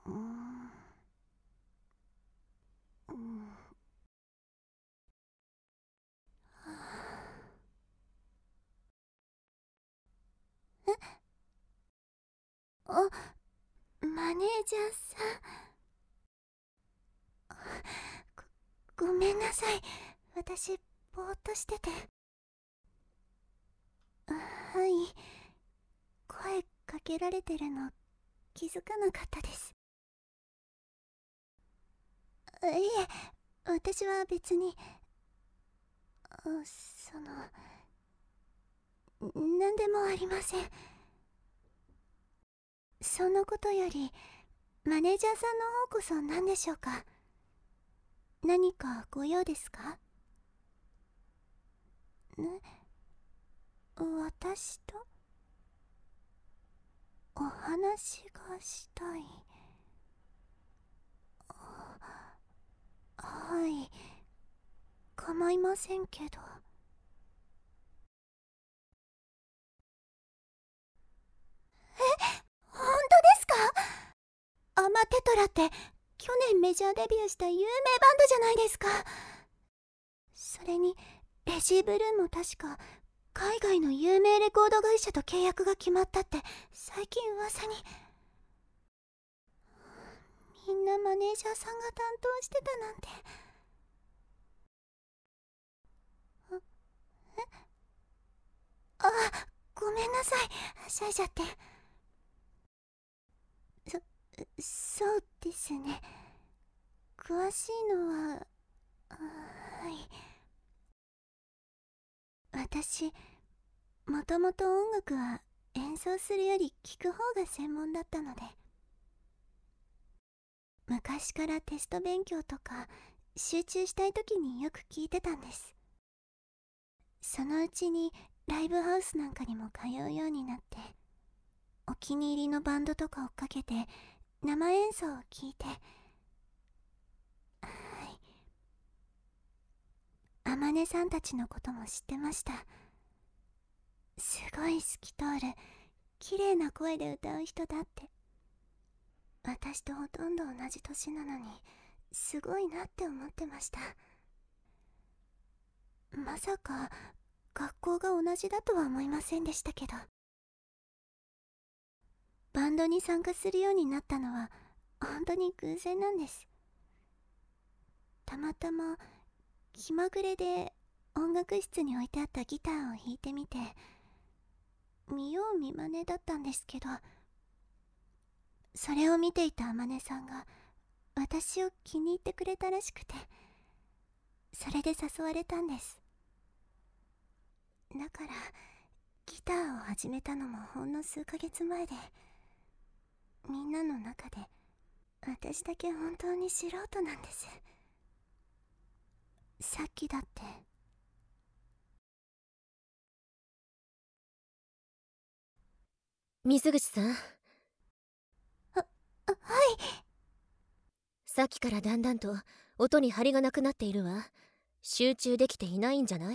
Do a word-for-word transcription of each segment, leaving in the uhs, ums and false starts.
うん、うん、えあ、マネージャーさん。ご、ごめんなさい。私、ぼーっとしてて。はい。声かけられてるの気づかなかったです。いえ、私は別に、あその、何でもありません。そのことより、マネージャーさんの方こそ何でしょうか。何かご用ですか？ね、私とお話がしたい。はい、構いませんけど。本当ですか？アマテトラって去年メジャーデビューした有名バンドじゃないですか。それにレジーブルーも確か海外の有名レコード会社と契約が決まったって最近噂に。みんなマネージャーさんが担当してたなんて。あ、ごめんなさい、はしゃいじゃって。そ、そうですね。詳しいのは、はい。私、もともと音楽は演奏するより聴く方が専門だったので、昔からテスト勉強とか集中したい時によく聴いてたんです。そのうちにライブハウスなんかにも通うようになって、お気に入りのバンドとか追っかけて生演奏を聴いて、はい、あまねさんたちのことも知ってました。すごい透き通る綺麗な声で歌う人だって。私とほとんど同じ年なのにすごいなって思ってました。まさか学校が同じだとは思いませんでしたけど。バンドに参加するようになったのは本当に偶然なんです。たまたま気まぐれで音楽室に置いてあったギターを弾いてみて、見よう見まねだったんですけど、それを見ていたあまねさんが私を気に入ってくれたらしくて、それで誘われたんです。だからギターを始めたのもほんの数ヶ月前で、みんなの中で私だけ本当に素人なんです。さっきだって。 水口さん。 あ、あ、はい。 さっきからだんだんと音に張りがなくなっているわ。集中できていないんじゃない？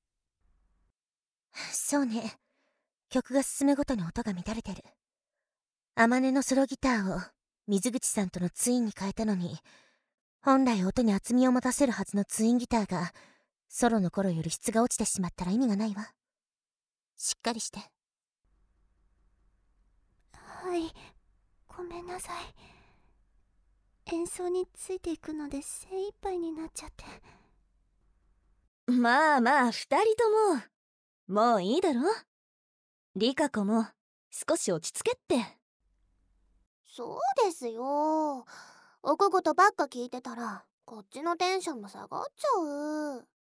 そうね。曲が進むごとに音が乱れてる。あまねのソロギターを水口さんとのツインに変えたのに、本来音に厚みを持たせるはずのツインギターがソロの頃より質が落ちてしまったら意味がないわ。しっかりして。 はい、ごめんなさい。演奏についていくので精一杯になっちゃって。 まあまあ二人とももういいだろ。リカ子も少し落ち着けって。 そうですよ。奥ことばっか聞いてたらこっちのテンションも下がっちゃう。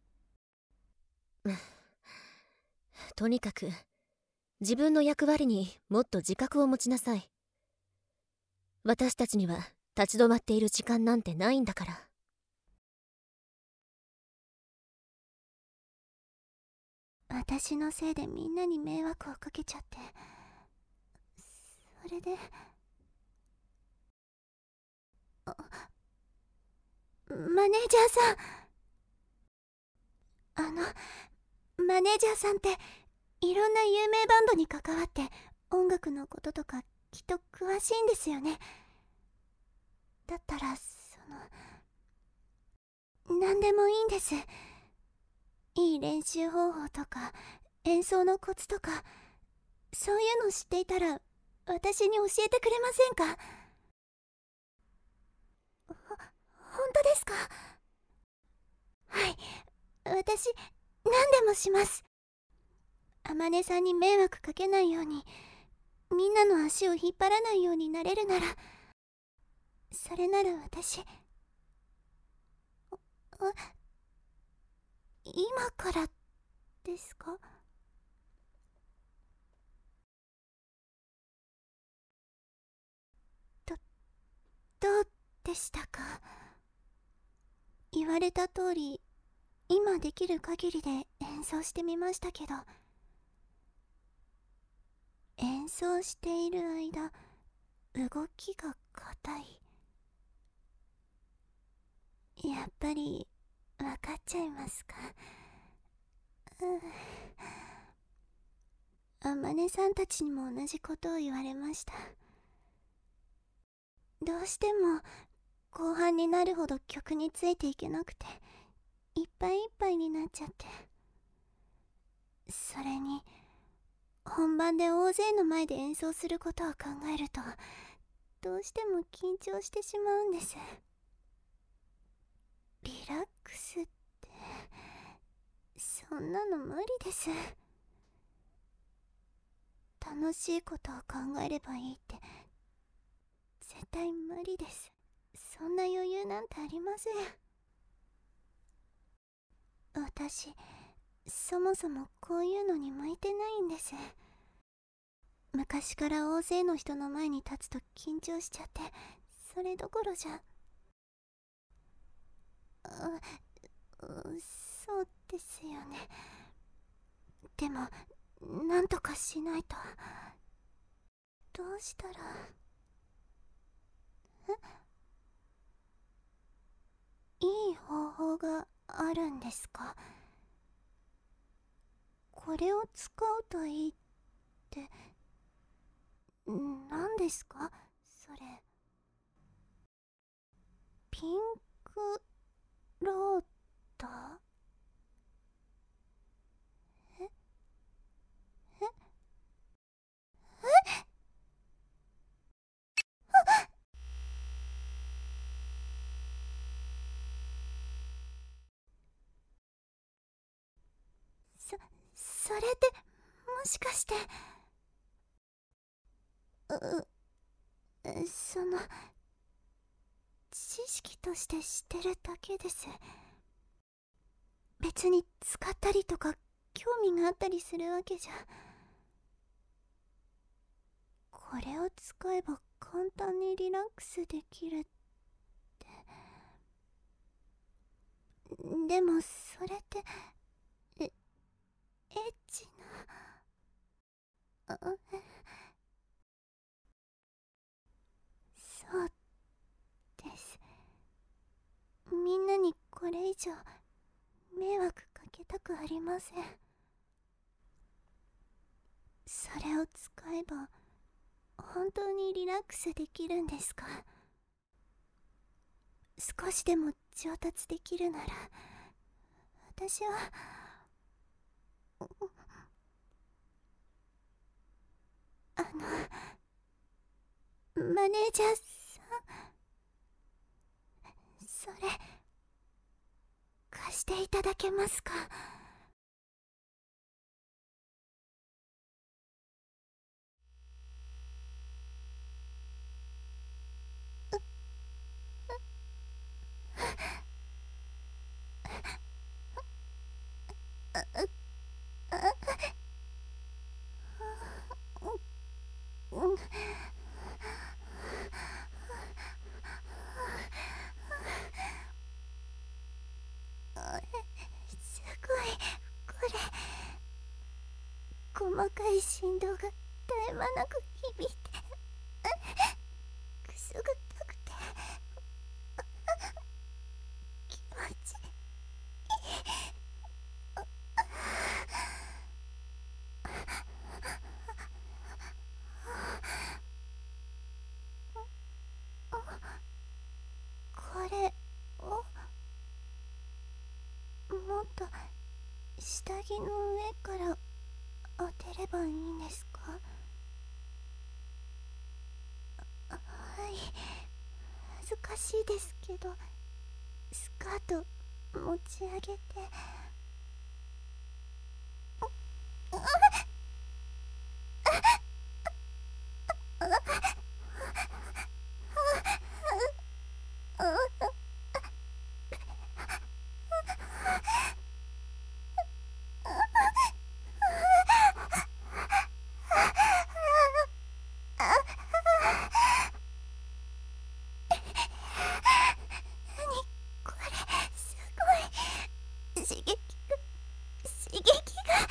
とにかく自分の役割にもっと自覚を持ちなさい。私たちには立ち止まっている時間なんてないんだから。 私のせいでみんなに迷惑をかけちゃって、それで。あ、マネージャーさん。あのマネージャーさんっていろんな有名バンドに関わって音楽のこととかきっと詳しいんですよね。 だったらその何でもいいんです。いい練習方法とか演奏のコツとか、そういうの知っていたら私に教えてくれませんか？ほ本当ですか？はい、私何でもします。あまねさんに迷惑かけないように、みんなの足を引っ張らないようになれるなら、それなら私、あ、今からですか？ど、どうでしたか？言われた通り、今できる限りで演奏してみましたけど、演奏している間、動きが硬い。やっぱり分かっちゃいますか？あまねさんたちにも同じことを言われました。どうしても後半になるほど曲についていけなくて、いっぱいいっぱいになっちゃって、それに本番で大勢の前で演奏することを考えると、どうしても緊張してしまうんです。リラックスって、そんなの無理です。楽しいことを考えればいいって絶対無理です。そんな余裕なんてありません。私、そもそもこういうのに向いてないんです。昔から大勢の人の前に立つと緊張しちゃって、それどころじゃ。う、う、そうですよね。でもなんとかしないと。どうしたら。え、いい方法があるんですか？これを使うといいって何ですかそれ？ピンクローター？えええそ、それってもしかして、う、その、知識として知ってるだけです。別に使ったりとか興味があったりするわけじゃ。これを使えば簡単にリラックスできるって。でもそれってえエッチな。あ、そうです。みんなにこれ以上迷惑かけたくありません。それを使えば本当にリラックスできるんですか？少しでも上達できるなら、私はあのマネージャーさん、それ貸していただけますか？すごい、これ細かい振動が絶え間なく響いて、くすぐったくて気持ちいい。 下着の上から当てればいいんですか？はい、恥ずかしいですけど、スカート持ち上げて。これすごい刺激が刺激が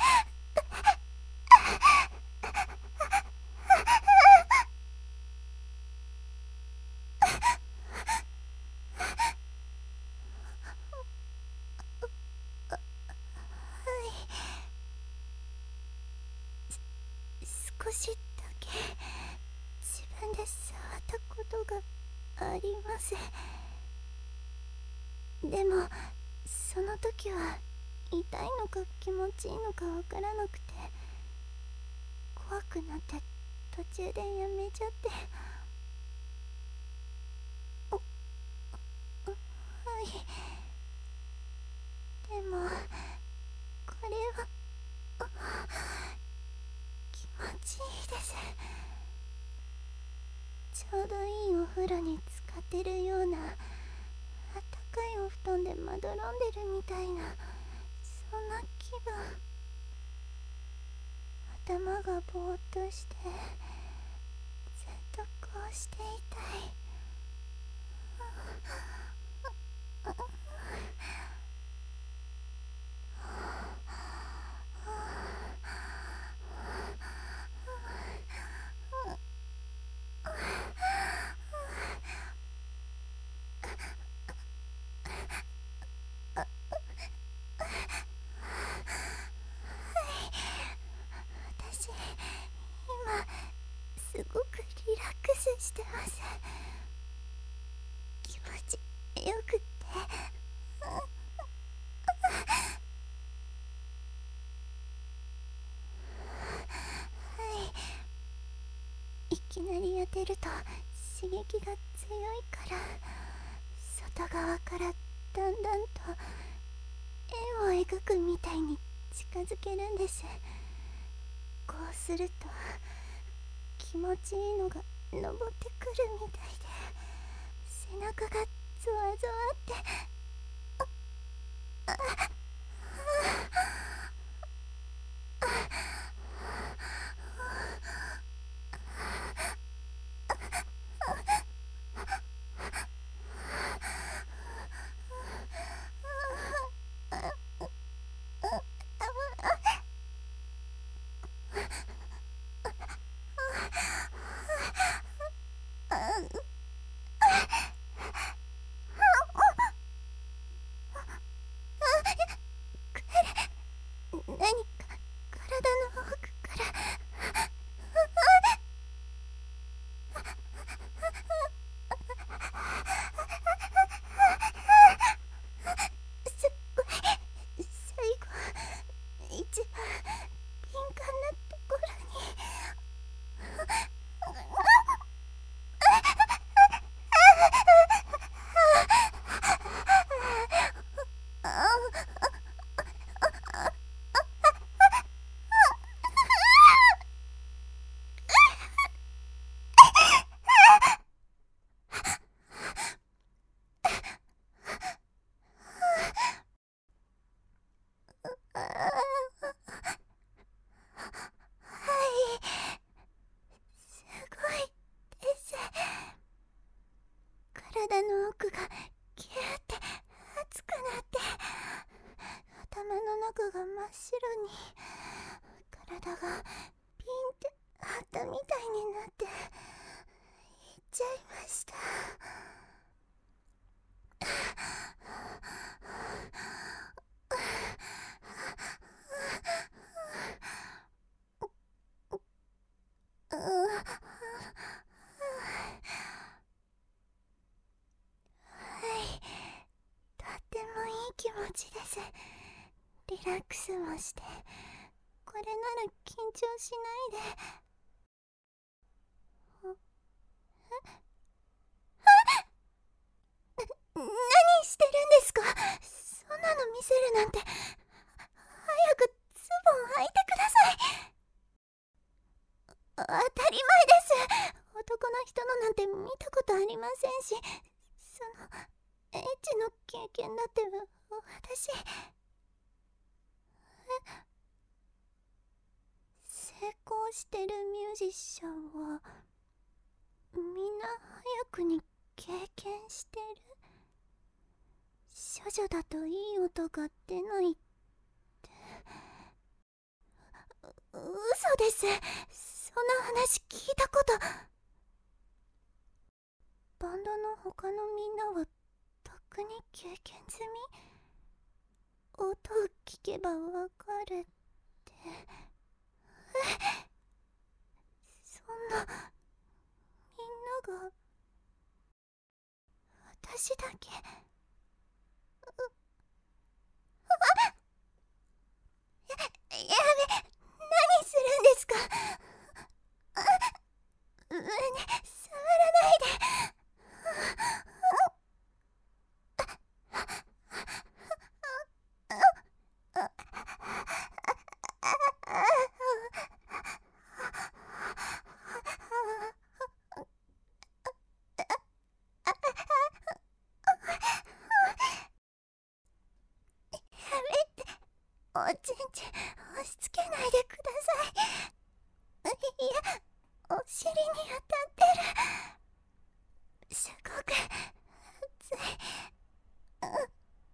少しだけ自分で触ったことがあります。でもその時は痛いのか気持ちいいのかわからなくて、怖くなって途中でやめちゃって。おはいでもこれは気持ちいいです。ちょうどいいお風呂に浸かってるような、あったかいお布団でまどろんでるみたいな、そんな気分。頭がぼーっとしてずっとこうしていたい。私今すごくリラックスしてます。気持ちよくってはいいきなり当てると刺激が強いから外側からだんだんと円を描くみたいに近づけるんです。こうすると気持ちいいのが登ってくるみたいで、背中がゾワゾワってああ何か体の奥からすっごい最後一番敏感なところに体の奥がキューって熱くなって、頭の中が真っ白に、体がピンって張ったみたいになっていっちゃいました。とってもいい気持ちです。 リラックスもして、これなら緊張しないで。何してるんですか？そんなの見せるなんて。早くズボン履いてください。当たり前です。男の人のなんて見たことありませんし、そのエッチの経験だって私成功してるミュージシャンはみんな早くに経験してる。処女だといい音が出ないって。う嘘です。そんな話聞いたこと。バンドの他のみんなはとっくに経験済み。音を聞けばわかるって。そんな、みんなが私だけ。や、やめ、何するんですか？胸触らないで。おちんちん押し付けないでください。いや、お尻に当たってる。すごく熱い。うう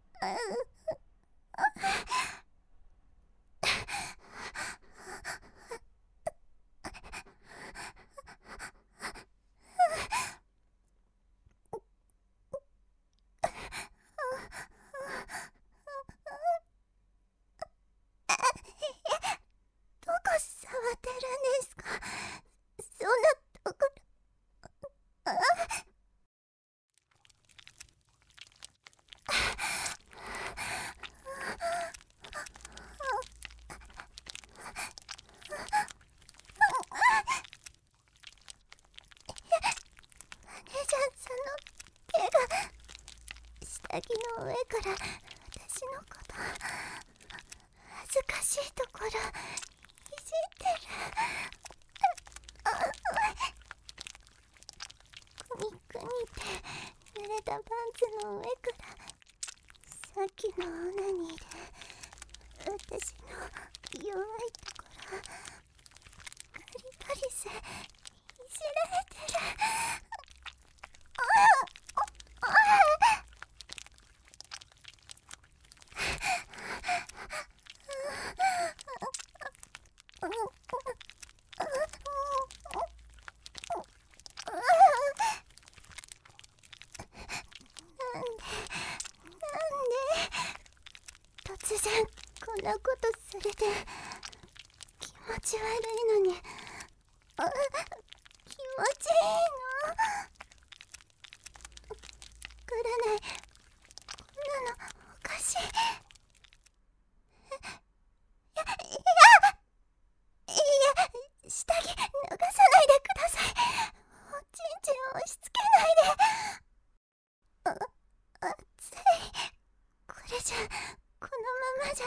どこ触ってるんですか？そんなところ。マネージャーさんの手が下着の上から私のこと恥ずかしいところいじってる。くにくにって濡れたパンツの上からさっきのオナニーで私の弱いところパリパリせいじられてる。突然こんなことされて気持ち悪いのに。あ、気持ちいいの？わからない。こんなのおかしい。え、いや、いや、いや、下着脱がさないでください。おちんちん押し付けないで。あ、熱い。これじゃこのままじゃ。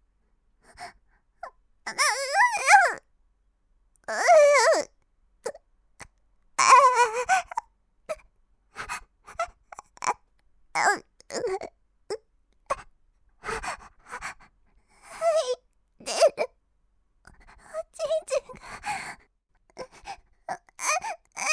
あ、ううううあうはい出る。おちんちんがああ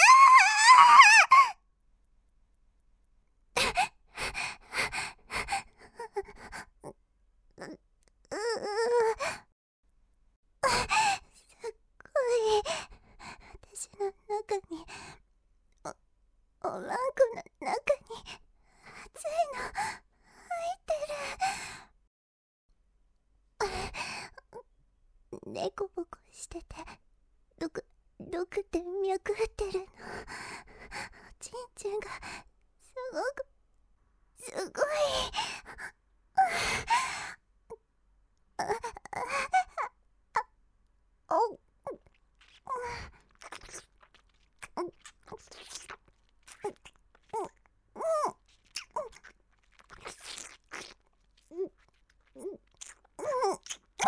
すっごい。私の中にお、おらんこの中に熱いの入ってる。でこぼこしててどくどくって脈打ってるの。おちんちんがすごくすごい。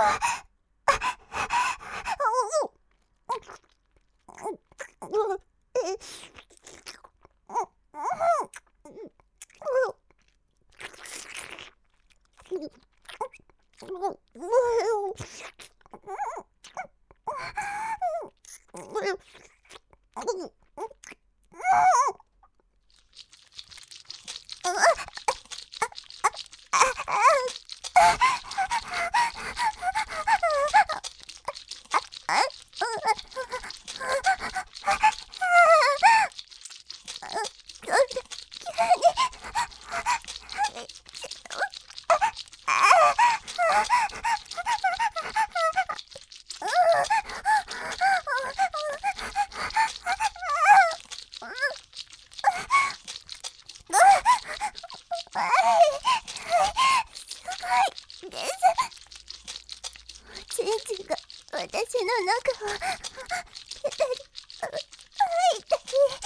チンチンが私の中をペタリ吐いた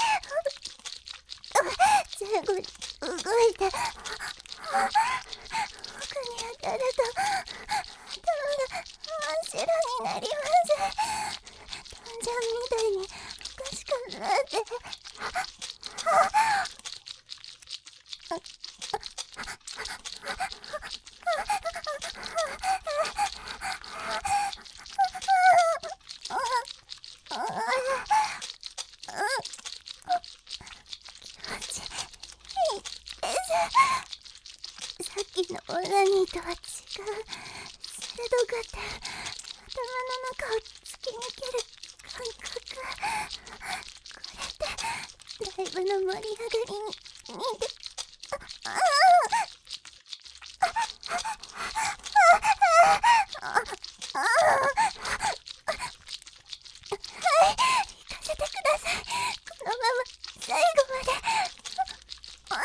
り、前後に動いて奥に当たると頭が真っ白になります。タンジャンみたいにおかしくなってさっきのオナニーとは違う鋭がって頭の中を突き抜ける感覚、これってライブの盛り上がりに似てああああはい、行かせてください。このまま最後まで。あ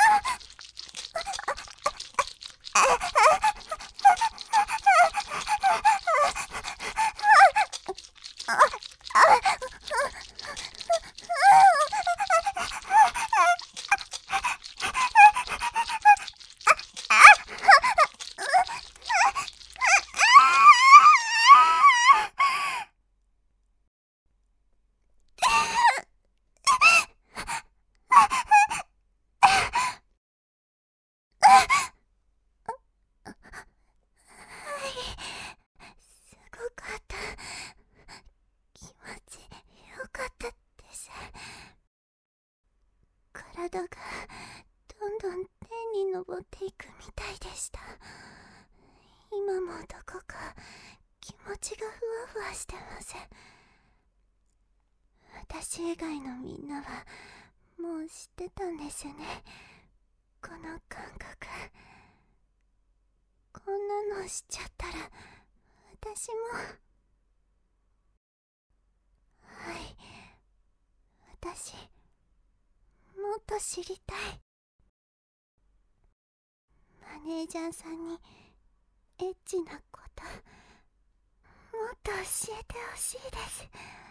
体がどんどん天に昇っていくみたいでした。今もどこか気持ちがふわふわしてません。私以外のみんなはもう知ってたんですね、この感覚。こんなのしちゃったら私も。はい、私もっと知りたい。マネージャーさんにエッチなこともっと教えてほしいです。